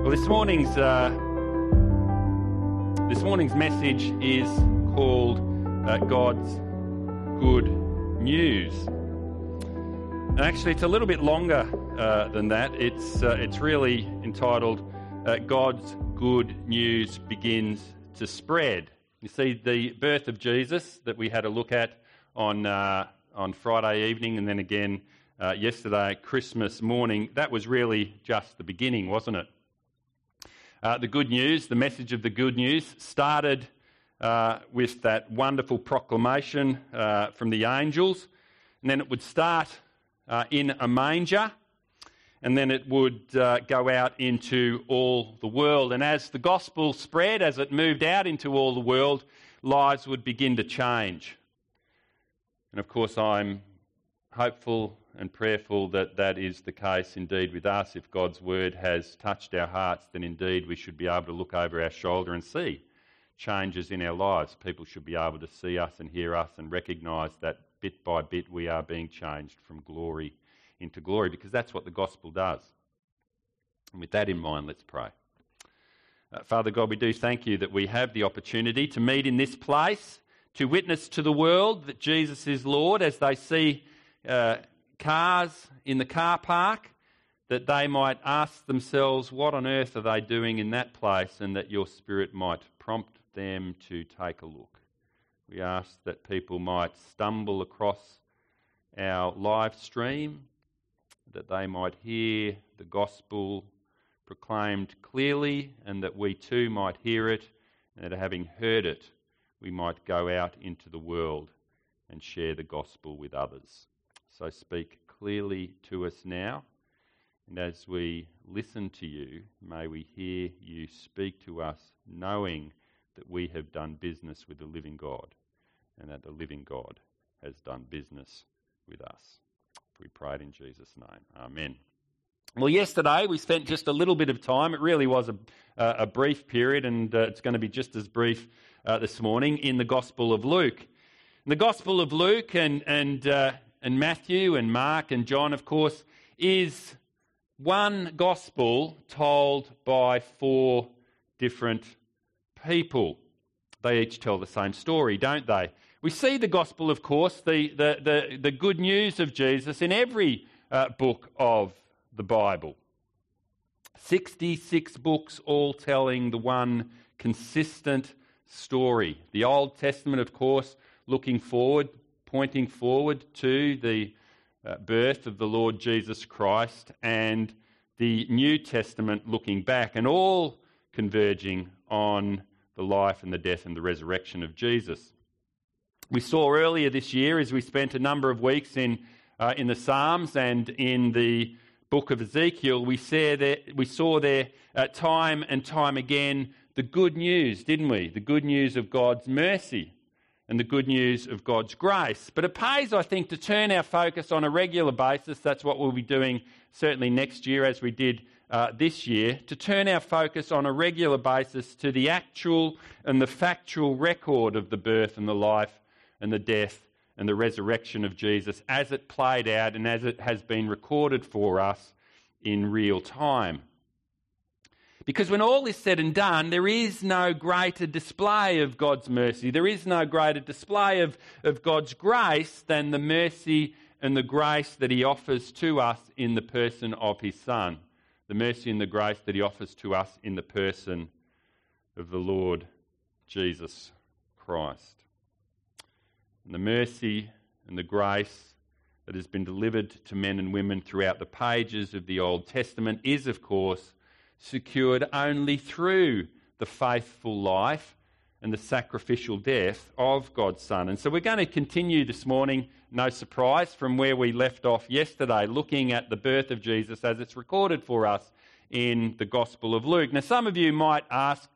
Well, this morning's message is called God's Good News, and actually, it's a little bit longer than that. It's really entitled God's Good News Begins to Spread. You see, the birth of Jesus that we had a look at on Friday evening, and then again yesterday, Christmas morning. That was really just the beginning, wasn't it? The good news, the message of the good news, started with that wonderful proclamation from the angels, and then it would start in a manger, and then it would go out into all the world. And as the gospel spread, as it moved out into all the world, lives would begin to change. And of course, I'm hopeful and prayerful that that is the case indeed with us. If God's word has touched our hearts, then indeed we should be able to look over our shoulder and see changes in our lives. People should be able to see us and hear us and recognise that bit by bit we are being changed from glory into glory, because that's what the gospel does. And with that in mind, let's pray. Father God, we do thank you that we have the opportunity to meet in this place, to witness to the world that Jesus is Lord, as they see cars in the car park, that they might ask themselves, what on earth are they doing in that place, and that your Spirit might prompt them to take a look. We ask that people might stumble across our live stream, that they might hear the gospel proclaimed clearly, and that we too might hear it, and that having heard it, we might go out into the world and share the gospel with others. So speak clearly to us now, and as we listen to you, may we hear you speak to us, knowing that we have done business with the living God, and that the living God has done business with us. We pray it in Jesus' name. Amen. Well, yesterday we spent just a little bit of time. It really was a brief period, and it's going to be just as brief this morning in the Gospel of Luke. In the Gospel of Luke and Matthew and Mark and John, of course, is one gospel told by four different people. They each tell the same story, don't they? We see the gospel, of course, the good news of Jesus in every book of the Bible. 66 books all telling the one consistent story. The Old Testament, of course, looking forward, pointing forward to the birth of the Lord Jesus Christ, and the New Testament looking back, and all converging on the life and the death and the resurrection of Jesus. We saw earlier this year, as we spent a number of weeks in the Psalms and in the book of Ezekiel, we saw there time and time again the good news, didn't we? The good news of God's mercy and the good news of God's grace. But it pays, I think, to turn our focus on a regular basis. That's what we'll be doing certainly next year, as we did this year, to turn our focus on a regular basis to the actual and the factual record of the birth and the life and the death and the resurrection of Jesus as it played out and as it has been recorded for us in real time. Because when all is said and done, there is no greater display of God's mercy. There is no greater display of God's grace than the mercy and the grace that he offers to us in the person of his Son. The mercy and the grace that he offers to us in the person of the Lord Jesus Christ. And the mercy and the grace that has been delivered to men and women throughout the pages of the Old Testament is, of course, secured only through the faithful life and the sacrificial death of God's Son. And so we're going to continue this morning, no surprise, from where we left off yesterday, looking at the birth of Jesus as it's recorded for us in the Gospel of Luke. Now, some of you might ask,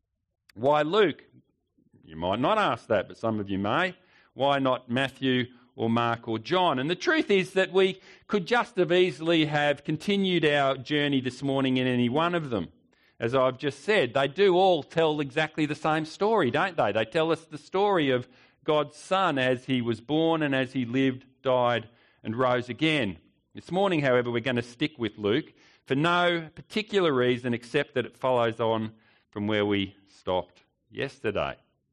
why Luke? You might not ask that, but some of you may. Why not Matthew or Mark or John? And the truth is that we could just as easily have continued our journey this morning in any one of them. As I've just said, they do all tell exactly the same story, don't they? They tell us the story of God's Son as he was born and as he lived, died and rose again. This morning, however, we're going to stick with Luke for no particular reason except that it follows on from where we stopped yesterday.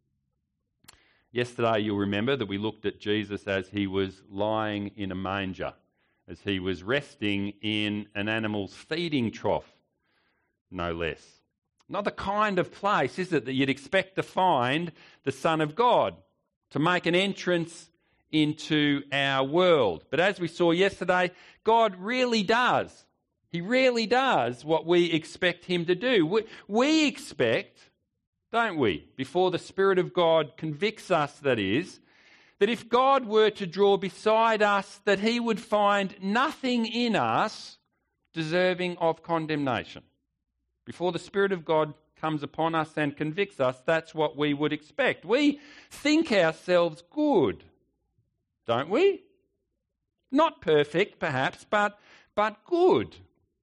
Yesterday, you'll remember that we looked at Jesus as he was lying in a manger, as he was resting in an animal's feeding trough, no less. Not the kind of place, is it, that you'd expect to find the Son of God, to make an entrance into our world. But as we saw yesterday, God really does. He really does what we expect him to do. We expect, don't we, before the Spirit of God convicts us, that is, that if God were to draw beside us, that he would find nothing in us deserving of condemnation. Before the Spirit of God comes upon us and convicts us, that's what we would expect. We think ourselves good, don't we? Not perfect, perhaps, but good.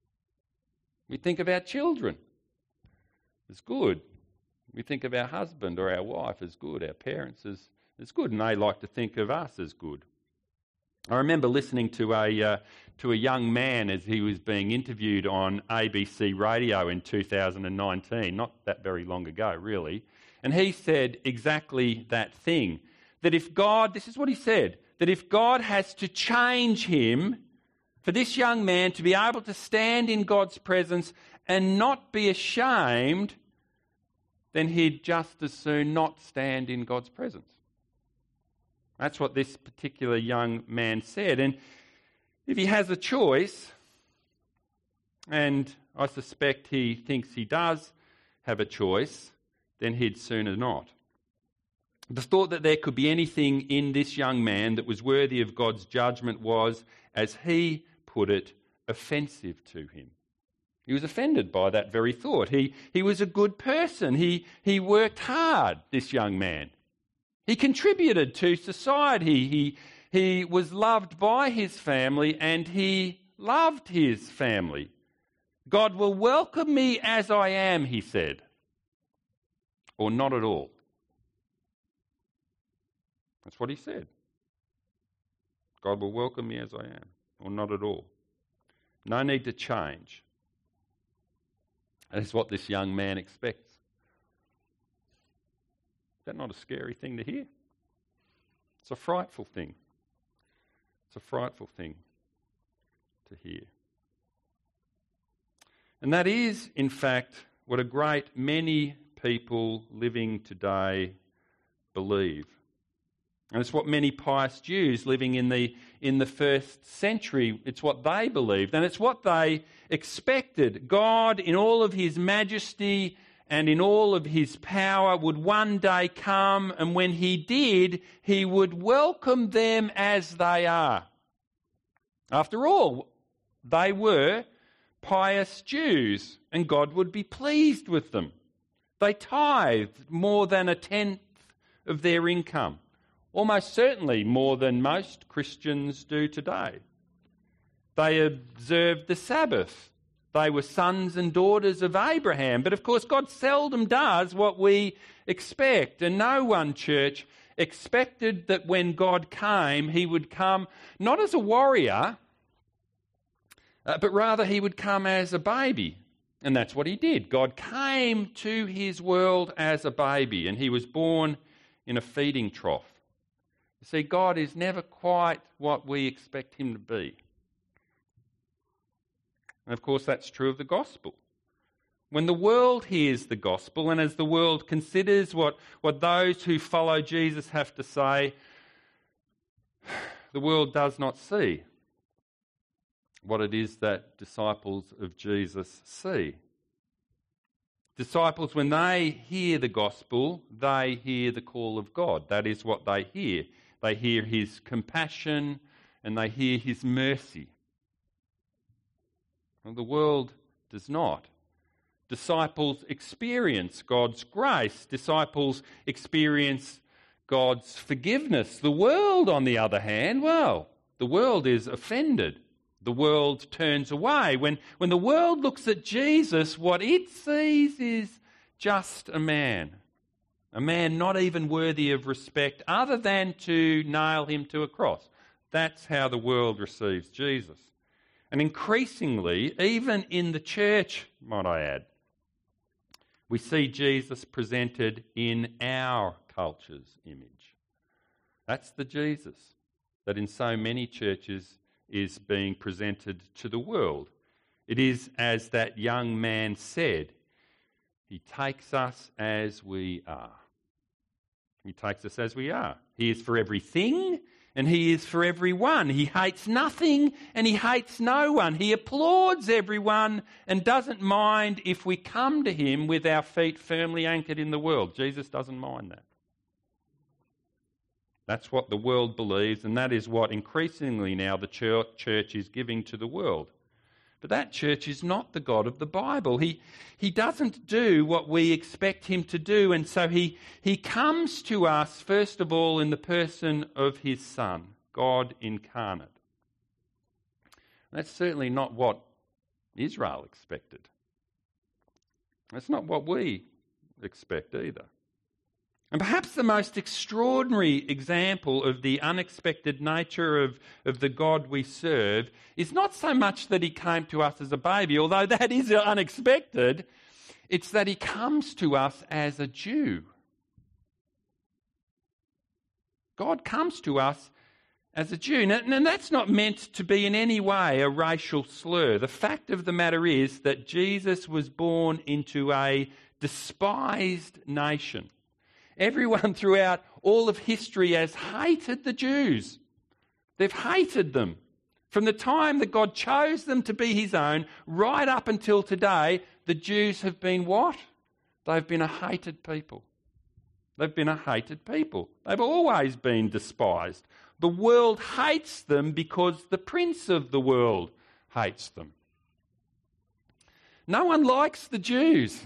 We think of our children as good. We think of our husband or our wife as good, our parents as good, and they like to think of us as good. I remember listening to a young man as he was being interviewed on ABC radio in 2019, not that very long ago, really, and he said exactly that thing, that if God, this is what he said, that if God has to change him for this young man to be able to stand in God's presence and not be ashamed, then he'd just as soon not stand in God's presence. That's what this particular young man said. And if he has a choice, and I suspect he thinks he does have a choice, then he'd sooner not. The thought that there could be anything in this young man that was worthy of God's judgment was, as he put it, offensive to him. He was offended by that very thought. He was a good person. He worked hard, this young man. He contributed to society. He was loved by his family and he loved his family. God will welcome me as I am, he said, or not at all. That's what he said. God will welcome me as I am, or not at all. No need to change. That is what this young man expects. Is that not a scary thing to hear? It's a frightful thing. It's a frightful thing to hear. And that is, in fact, what a great many people living today believe. And it's what many pious Jews living in the first century, it's what they believed. And it's what they expected. God, in all of his majesty and in all of his power, would one day come, and when he did, he would welcome them as they are. After all, they were pious Jews, and God would be pleased with them. They tithed more than 1/10 of their income, almost certainly more than most Christians do today. They observed the Sabbath. They were sons and daughters of Abraham. But of course, God seldom does what we expect. And no one, church, expected that when God came, he would come not as a warrior, but rather he would come as a baby. And that's what he did. God came to his world as a baby, and he was born in a feeding trough. You see, God is never quite what we expect him to be. And of course, that's true of the gospel. When the world hears the gospel, and as the world considers what those who follow Jesus have to say, the world does not see what it is that disciples of Jesus see. Disciples, when they hear the gospel, they hear the call of God. That is what they hear. They hear his compassion and they hear his mercy. Well, the world does not. Disciples experience God's grace. Disciples experience God's forgiveness. The world, on the other hand, well, the world is offended. The world turns away. When the world looks at Jesus, what it sees is just a man not even worthy of respect other than to nail him to a cross. That's how the world receives Jesus. And increasingly, even in the church, might I add, we see Jesus presented in our culture's image. That's the Jesus that in so many churches is being presented to the world. It is as that young man said, he takes us as we are. He takes us as we are. He is for everything and he is for everyone. He hates nothing and he hates no one. He applauds everyone and doesn't mind if we come to him with our feet firmly anchored in the world. Jesus doesn't mind that. That's what the world believes, and that is what increasingly now the church is giving to the world. But that church is not the God of the Bible. He doesn't do what we expect him to do, and so he comes to us, first of all, in the person of his Son, God incarnate. That's certainly not what Israel expected. That's not what we expect either. And perhaps the most extraordinary example of the unexpected nature of the God we serve is not so much that he came to us as a baby, although that is unexpected, it's that he comes to us as a Jew. God comes to us as a Jew. And that's not meant to be in any way a racial slur. The fact of the matter is that Jesus was born into a despised nation. Everyone throughout all of history has hated the Jews. They've hated them. From the time that God chose them to be his own, right up until today, the Jews have been what? They've been a hated people. They've been a hated people. They've always been despised. The world hates them because the prince of the world hates them. No one likes the Jews.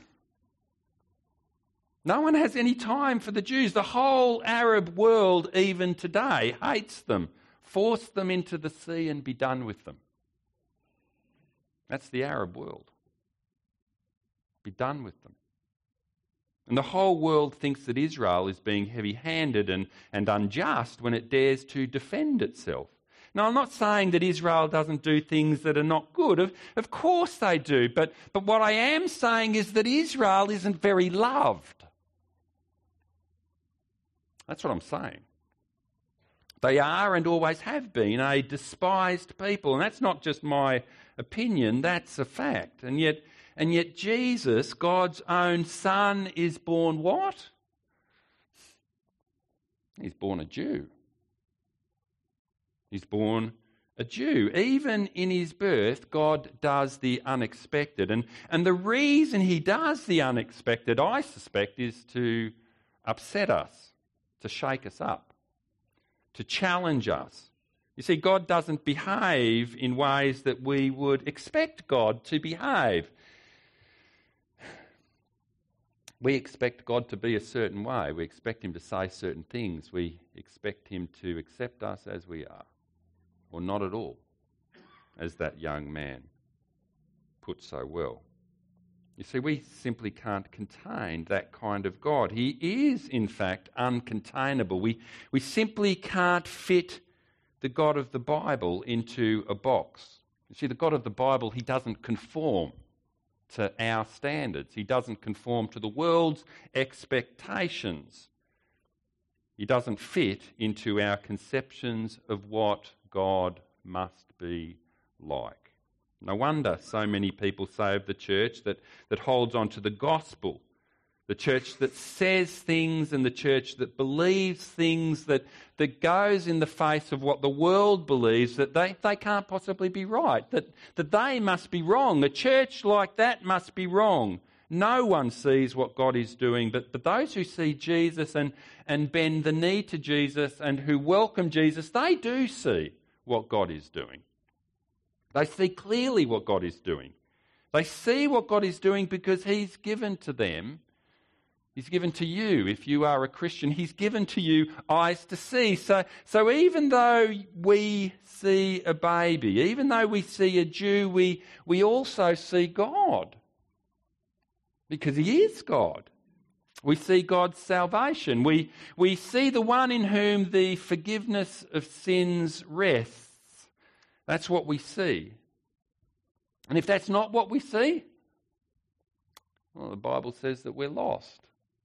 No one has any time for the Jews. The whole Arab world, even today, hates them. Force them into the sea and be done with them. That's the Arab world. Be done with them. And the whole world thinks that Israel is being heavy-handed and unjust when it dares to defend itself. Now, I'm not saying that Israel doesn't do things that are not good. Of course they do. But what I am saying is that Israel isn't very loved. That's what I'm saying. They are and always have been a despised people. And that's not just my opinion, that's a fact. And yet Jesus, God's own Son, is born what? He's born a Jew. He's born a Jew. Even in his birth, God does the unexpected. And the reason he does the unexpected, I suspect, is to upset us, to shake us up, to challenge us. You see, God doesn't behave in ways that we would expect God to behave. We expect God to be a certain way. We expect him to say certain things. We expect him to accept us as we are, or not at all, as that young man put so well. You see, we simply can't contain that kind of God. He is, in fact, uncontainable. We simply can't fit the God of the Bible into a box. You see, the God of the Bible, he doesn't conform to our standards. He doesn't conform to the world's expectations. He doesn't fit into our conceptions of what God must be like. No wonder so many people say of the church that holds on to the gospel, the church that says things and the church that believes things that goes in the face of what the world believes, that they can't possibly be right, that they must be wrong. A church like that must be wrong. No one sees what God is doing, but those who see Jesus and bend the knee to Jesus and who welcome Jesus, they do see what God is doing. They see clearly what God is doing. They see what God is doing because he's given to them. He's given to you, if you are a Christian, he's given to you eyes to see. So even though we see a baby, even though we see a Jew, we also see God. Because he is God. We see God's salvation. We see the one in whom the forgiveness of sins rests. That's what we see. And if that's not what we see, well, the Bible says that we're lost.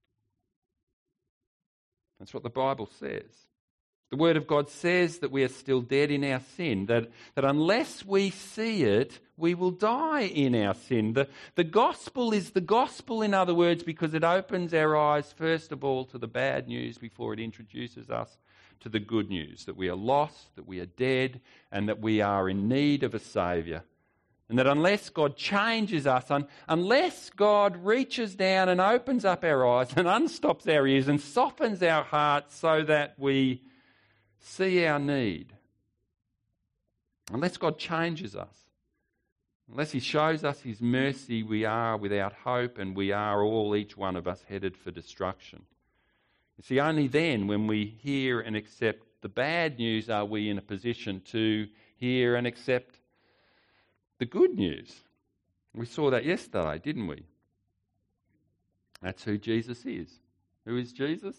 That's what the Bible says. The Word of God says that we are still dead in our sin, that unless we see it, we will die in our sin. The gospel is the gospel, in other words, because it opens our eyes, first of all, to the bad news before it introduces us to the good news, that we are lost, that we are dead, and that we are in need of a Saviour. And that unless God changes us, unless God reaches down and opens up our eyes and unstops our ears and softens our hearts so that we see our need, unless God changes us, unless he shows us his mercy, we are without hope and we are all, each one of us, headed for destruction. You see, only then, when we hear and accept the bad news, are we in a position to hear and accept the good news. We saw that yesterday, didn't we? That's who Jesus is. Who is Jesus?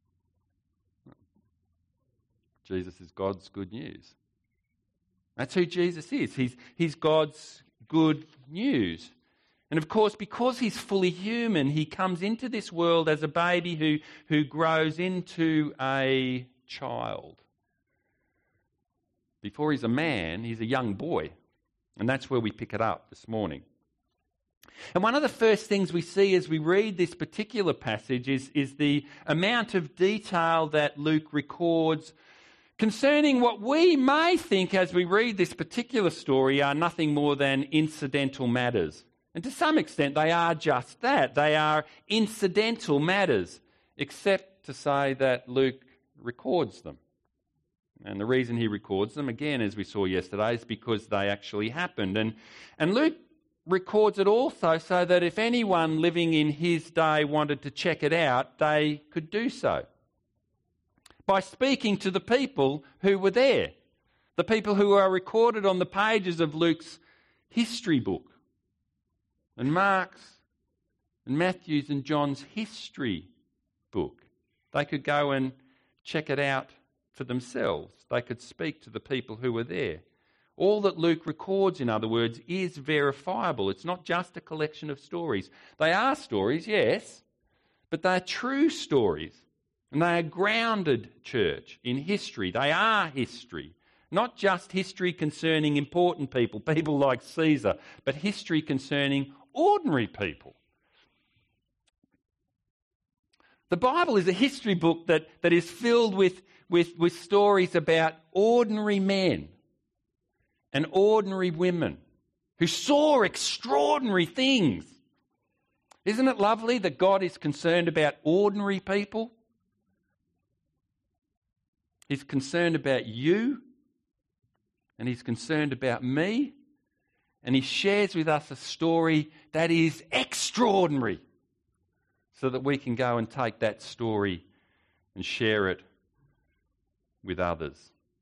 Jesus is God's good news. That's who Jesus is. He's God's good news. And of course, because he's fully human, he comes into this world as a baby who grows into a child. Before he's a man, he's a young boy. And that's where we pick it up this morning. And one of the first things we see as we read this particular passage is the amount of detail that Luke records concerning what we may think as we read this particular story are nothing more than incidental matters. And to some extent they are just that. They are incidental matters, except to say that Luke records them. And the reason he records them, again, as we saw yesterday, is because they actually happened. And Luke records it also so that if anyone living in his day wanted to check it out, they could do so by speaking to the people who were there, the people who are recorded on the pages of Luke's history book, and Mark's and Matthew's and John's history book. They could go and check it out for themselves. They could speak to the people who were there. All that Luke records, in other words, is verifiable. It's not just a collection of stories. They are stories, yes, but they're true stories. And they are grounded, church, in history. They are history. Not just history concerning important people, people like Caesar, but history concerning ordinary people. The Bible is a history book that is filled with stories about ordinary men and ordinary women who saw extraordinary things. Isn't it lovely that God is concerned about ordinary people? He's concerned about you, and he's concerned about me, and he shares with us a story that is extraordinary so that we can go and take that story and share it with others.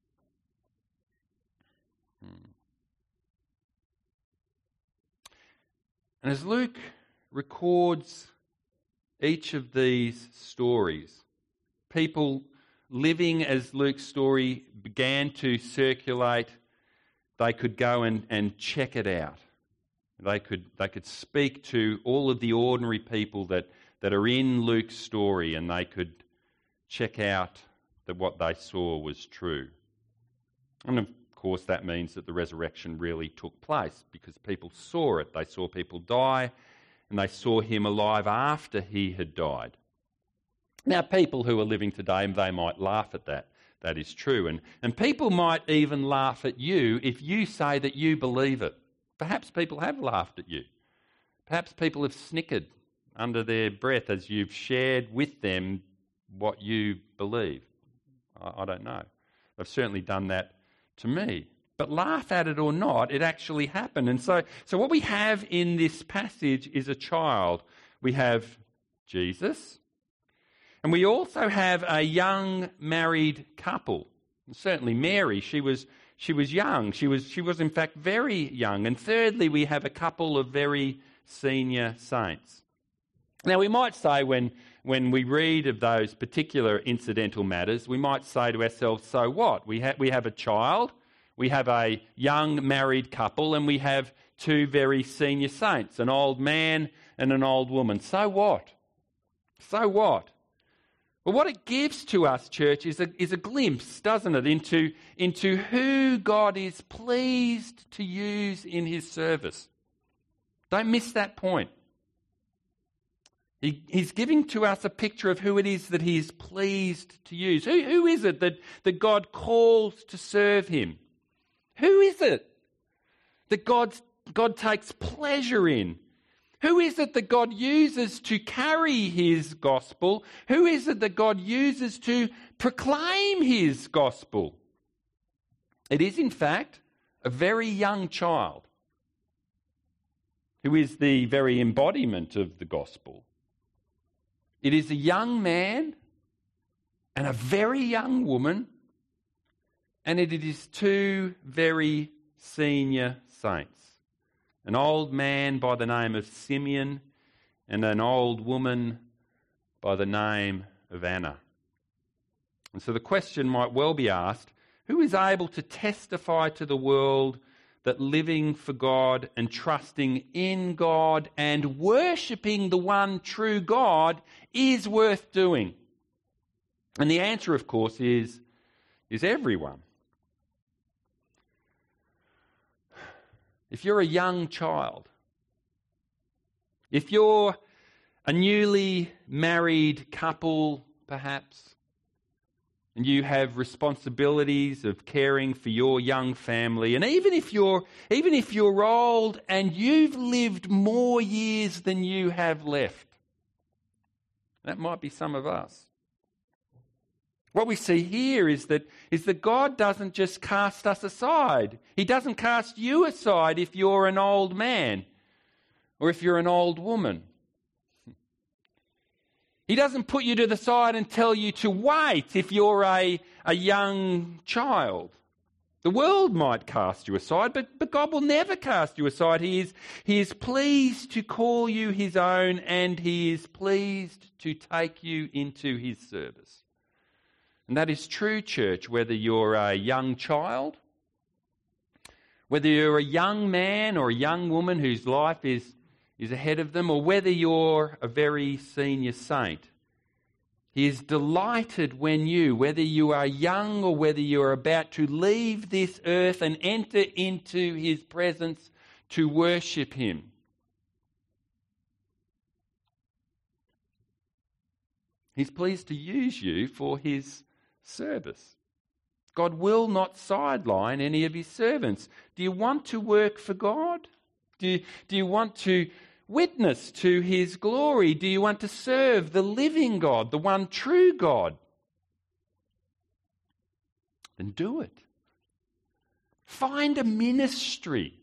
And as Luke records each of these stories, people living as Luke's story began to circulate, they could go and check it out. They could speak to all of the ordinary people that are in Luke's story, and they could check out that what they saw was true. And of course that means that the resurrection really took place because people saw it. They saw people die, and they saw him alive after he had died. Now, people who are living today, they might laugh at that. That is true. And people might even laugh at you if you say that you believe it. Perhaps people have laughed at you. Perhaps people have snickered under their breath as you've shared with them what you believe. I don't know. They've certainly done that to me. But laugh at it or not, it actually happened. And so what we have in this passage is a child. We have Jesus, and we also have a young married couple. And certainly Mary, she was young. She was in fact very young. And thirdly, we have a couple of very senior saints. Now, we might say when we read of those particular incidental matters, we might say to ourselves, so what? We have a child, We have a young married couple and we have two very senior saints, an old man and an old woman. So what? So what? Well, what it gives to us, church, is a glimpse, doesn't it, into who God is pleased to use in his service. Don't miss that point. He's giving to us a picture of who it is that he is pleased to use. Who is it that God calls to serve him? Who is it that God takes pleasure in? Who is it that God uses to carry his gospel? Who is it that God uses to proclaim his gospel? It is, in fact, a very young child who is the very embodiment of the gospel. It is a young man and a very young woman, and it is two very senior saints. An old man by the name of Simeon and an old woman by the name of Anna. And so the question might well be asked, who is able to testify to the world that living for God and trusting in God and worshipping the one true God is worth doing? And the answer, of course, is everyone. If you're a young child, if you're a newly married couple, perhaps, and you have responsibilities of caring for your young family, and even if you're old and you've lived more years than you have left, that might be some of us. What we see here is that God doesn't just cast us aside. He doesn't cast you aside if you're an old man or if you're an old woman. He doesn't put you to the side and tell you to wait if you're a young child. The world might cast you aside, but God will never cast you aside. He is pleased to call you his own, and he is pleased to take you into his service. And that is true, church, whether you're a young child, whether you're a young man or a young woman whose life is ahead of them, or whether you're a very senior saint. He is delighted when whether you are young or whether you're about to leave this earth and enter into his presence to worship him. He's pleased to use you for his service. God will not sideline any of his servants. Do you want to work for God? Do you want to witness to his glory? Do you want to serve the living God, the one true God? Then do it. Find a ministry.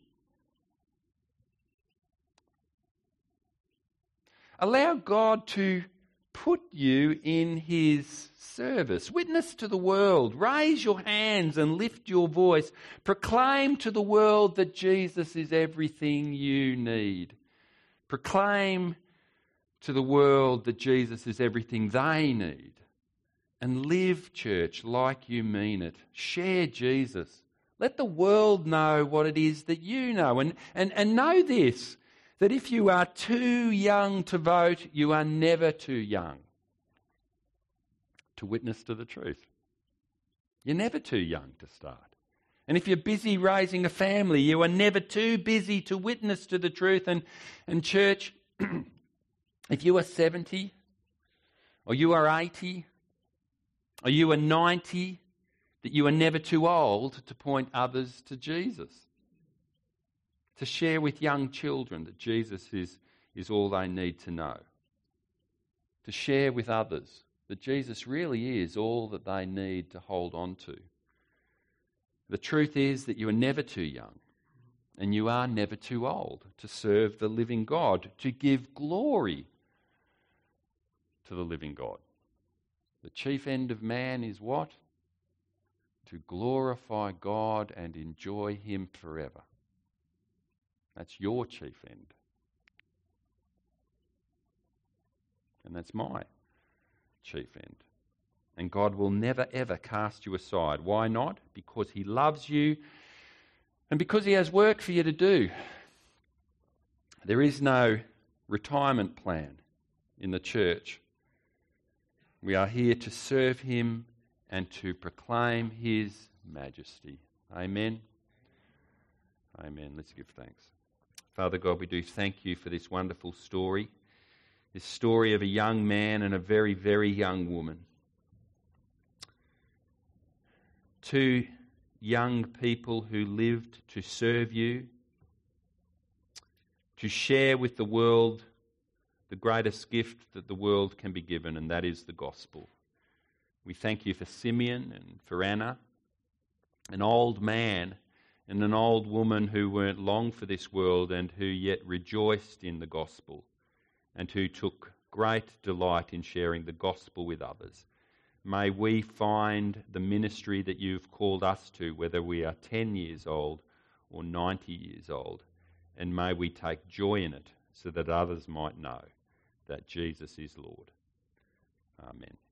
Allow God to put you in his service. Witness to the world. Raise your hands and lift your voice. Proclaim to the world that Jesus is everything you need. Proclaim to the world that Jesus is everything they need. And live, church, like you mean it. Share Jesus. Let the world know what it is that you know. And know this, that if you are too young to vote, you are never too young to witness to the truth. You're never too young to start. And if you're busy raising a family, you are never too busy to witness to the truth. And church, if you are 70, or you are 80, or you are 90, that you are never too old to point others to Jesus. To share with young children that Jesus is all they need to know. To share with others that Jesus really is all that they need to hold on to. The truth is that you are never too young and you are never too old to serve the living God, to give glory to the living God. The chief end of man is what? To glorify God and enjoy him forever. That's your chief end. And that's my chief end. And God will never ever cast you aside. Why not? Because he loves you And because he has work for you to do, there is no retirement plan in the church. We are here to serve him and to proclaim his majesty. Amen. Amen. Let's give thanks. Father God, we do thank you for this wonderful story, this story of a young man and a very, very young woman. Two young people who lived to serve you, to share with the world the greatest gift that the world can be given, and that is the gospel. We thank you for Simeon and for Anna, an old man and an old woman who weren't long for this world and who yet rejoiced in the gospel and who took great delight in sharing the gospel with others. May we find the ministry that you've called us to, whether we are 10 years old or 90 years old, and may we take joy in it so that others might know that Jesus is Lord. Amen.